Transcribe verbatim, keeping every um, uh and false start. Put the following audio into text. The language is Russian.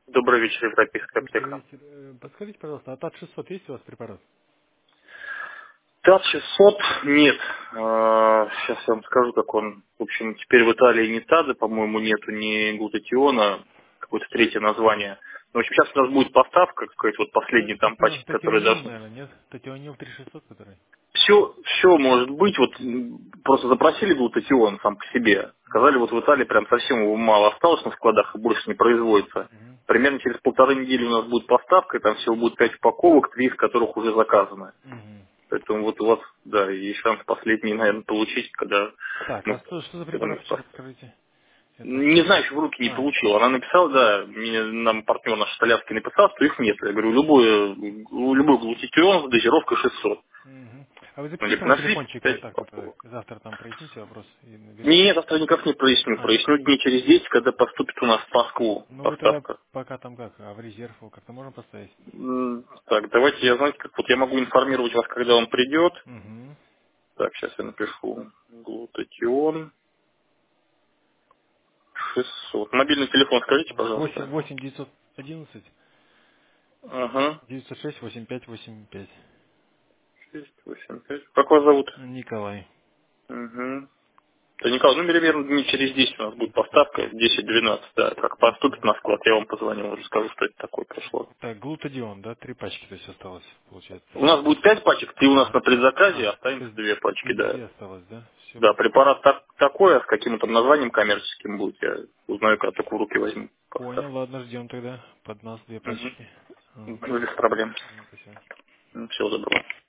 Добрый вечер, Европейская Добрый аптека. вечер. Э, Подскажите, пожалуйста, а ТАТ шестьсот есть у вас препарат? ТАТ шестьсот нет. Сейчас я вам скажу, как он. В общем, теперь в Италии не ТАДа, по-моему, нету ни глутатиона, какое-то третье название. Но, в общем, сейчас у нас будет поставка, какой-то вот Та- последний там Татион- пачки, которые Татионил, должны. наверное, нет? Татионил три шестьсот, который? Все, все может быть, вот м, просто запросили глутатион сам по себе. Сказали, Мгм. вот в Италии прям совсем его мало осталось на складах и больше не производится. Мгм. Примерно через полторы недели у нас будет поставка, и там всего будет пять упаковок, три из которых уже заказаны. Мгм. Поэтому вот у вас, да, есть шанс последний, наверное, получить, когда, Так, а ну, что, что за когда мы препарат, еще раз спас- скажите? Это... Не знаю, еще в руки не А, получил. Она написала, да, мне, нам партнер наш Столярский написал, что их нет. Я говорю, любой, любой глутатион с дозировкой шестьсот. мгм. А вы Ну, запишите говорит, мой нашли телефончик, вот пять так вот, э, упаковок. завтра там проясните вопрос и наберете. Нет, завтра никак не проясню. А, Проясню дней через десять, когда поступит у нас в Москву ну вы тогда поставка. пока там как, а в резерв его как-то можно поставить? М, Так, давайте я, знаете, как вот я могу информировать вас, когда он придет. Угу. Так, сейчас я напишу глутатион. шестьсот. Мобильный телефон скажите, восемь, пожалуйста. восемь девятьсот одиннадцать Ага. девятьсот шесть восемь пять восемь пять. шесть, восемь, пять. Как вас зовут? Николай. Угу. Да, Николай, ну, примерно дней через десять у нас будет поставка, десять-двенадцать, да. Как поступит на склад, я вам позвоню, уже скажу, что это такое пришло. Так, глутадион, да, три пачки, то есть осталось, получается. У нас будет пять пачек, ты у нас Ага. на предзаказе, А, то останется есть две пачки, две, да. две осталось, да? Все. Да, препарат так, такой, а с каким-то названием коммерческим будет, я узнаю, когда только в руки возьму Понял, поставку. ладно, ждем тогда. Под нас две пачки. Угу. Ага. Без проблем. Ну, спасибо. Всего доброго.